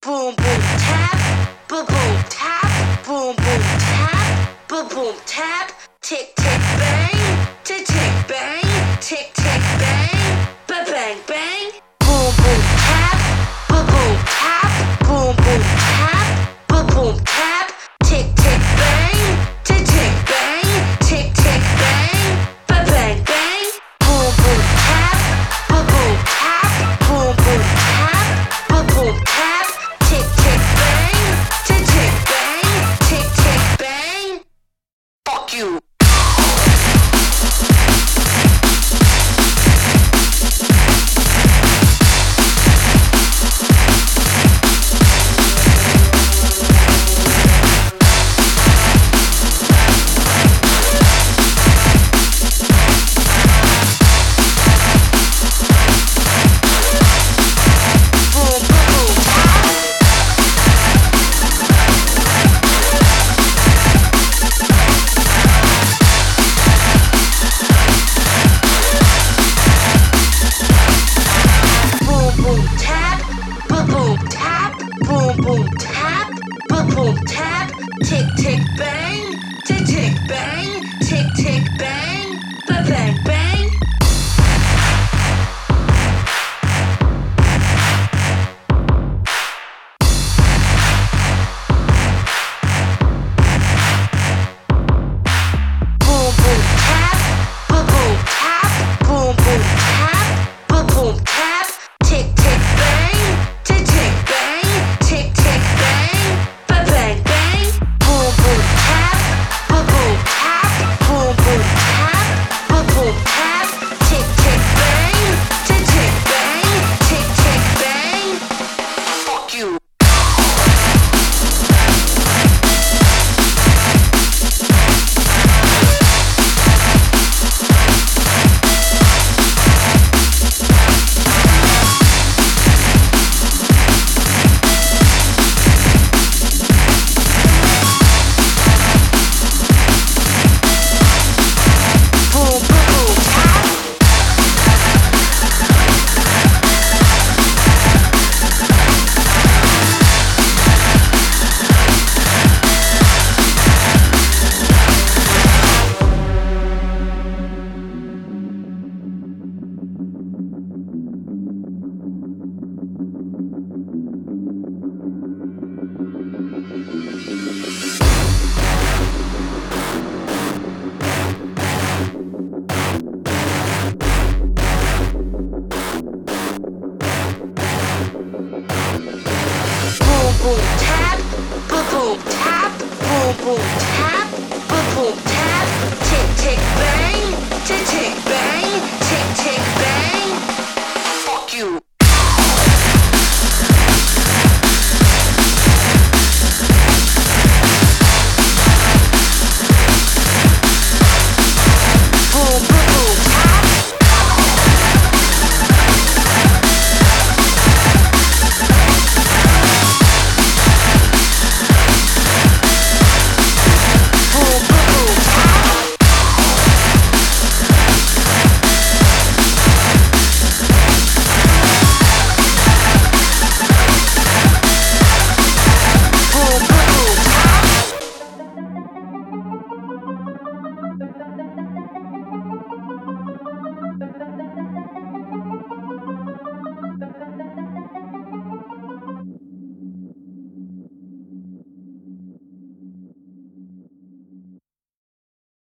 boom boom tap, boom boom tap, boom boom tap, boom boom tap, tick tick bang, tick tick bang, tick tick bang, ba bang bang, boom boom tap, boom boom tap, boom boom tap, boom boom tap, tick tick bang, tick tick bang, tick tick bang, ba bang bang, boom boom tap, boom boom tap, boom boom tap, boom boom tap, tick tick bang, tick tick bang, tick tick bang. Fuck you. Boom tap, boom boom tap, tick tick bang, tick tick bang, tick tick bang, ba bang bang. Boom boom tap, boom boom tap, boom boom tap, boom boom tap, tick tick bang, tick tick bang. Tick tick bang, ba bang bang, boom boom tap, boom boom tap, boom boom tap, boom boom tap, tick tick bang, tick tick bang, tick tick bang. Fuck you. Boom boom tap, boom boom tap, boom boom tap.